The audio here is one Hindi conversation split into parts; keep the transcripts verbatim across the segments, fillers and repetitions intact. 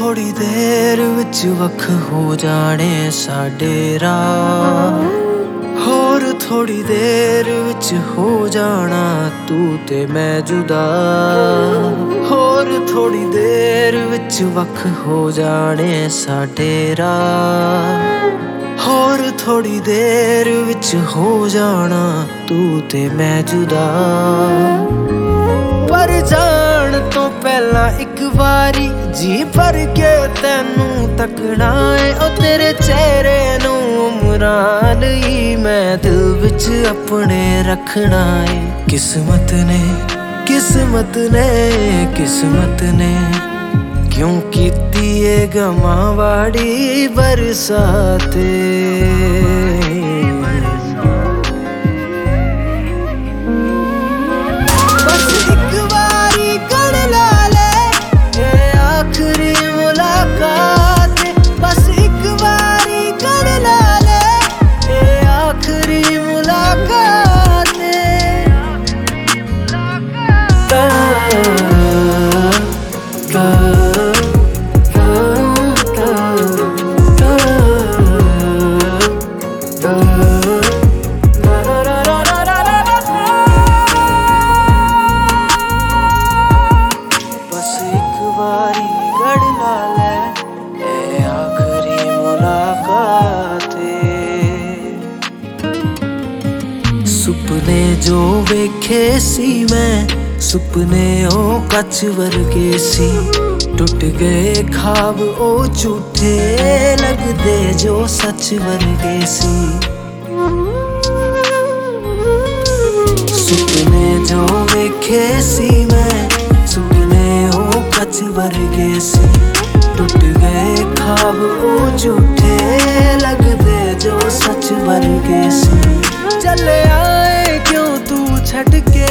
थोड़ी देर विच वख हो जाने साडे राह, होर थोड़ी देर विच हो जाना तू ते मैं जुदा, होर थोड़ी देर विच वख हो जाने साडे राह, होर थोड़ी देर विच हो जाना तू ते मैं जुदा। पर जान तो पहला एक बारी जी भर के तैनू तकना है, ओ तेरे चेहरे नू उमरां लई मैं दिल विच अपने रखना है। किस्मत ने किस्मत ने किस्मत ने क्यों कीती ए गमां वाड़ी बरसाते। सुपने जो वेखे सी मैं सुपने ओ कच वर्गे सी, टुट गए ख्वाब ओ झूठे लगदे जो सच वर्गे सी। सुपने जो वेखे सी मैं सुपने ओ कच वर्गे सी, टुट गए ख्वाब ओ झूठे लगदे जो सच वर्गे सी। चले आए क्यों तू छड़ के,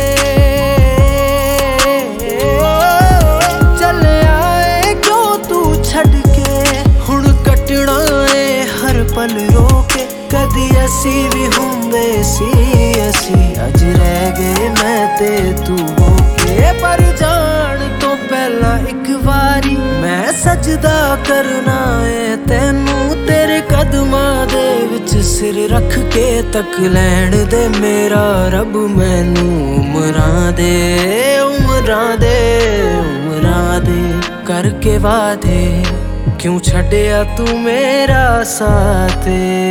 चले आए क्यों तू छड़ के, हुण कटना है हर पल रोके। कदी असी भी हुंदे सी असी अज रह गए मैं ते तू होके। पर जान तो पहला एक बारी मैं सजदा करना है तैनू, तेरे कदमां दे विच सिर रख के तक लैण दे मेरा रब मैनू। उमरां दे उमरां दे उमरां दे करके वादे क्यों छड्डिया तू मेरा साथ।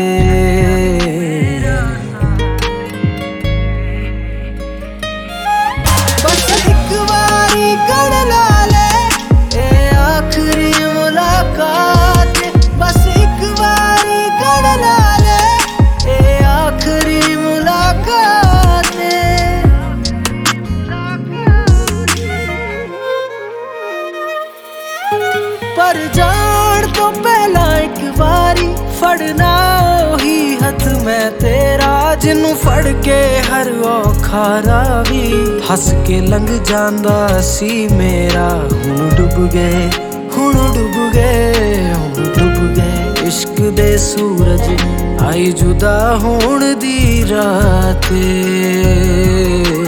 बस एक बारी गड़ ला ले ए आखिरी मुलाकात, बस एक बारी गड़ ला ले ए आखिरी मुलाकात। पर जान तो पहला एक बारी फड़ना ओही हथ मैं तेरा, जिन्नू फड़ के हर औखा रावी हस के लंघ जांदा सी मेरा। हुण डुब गए हुण डुब गए हुण डुब गए इश्क दे सूरज आई जुदा होण दी रात।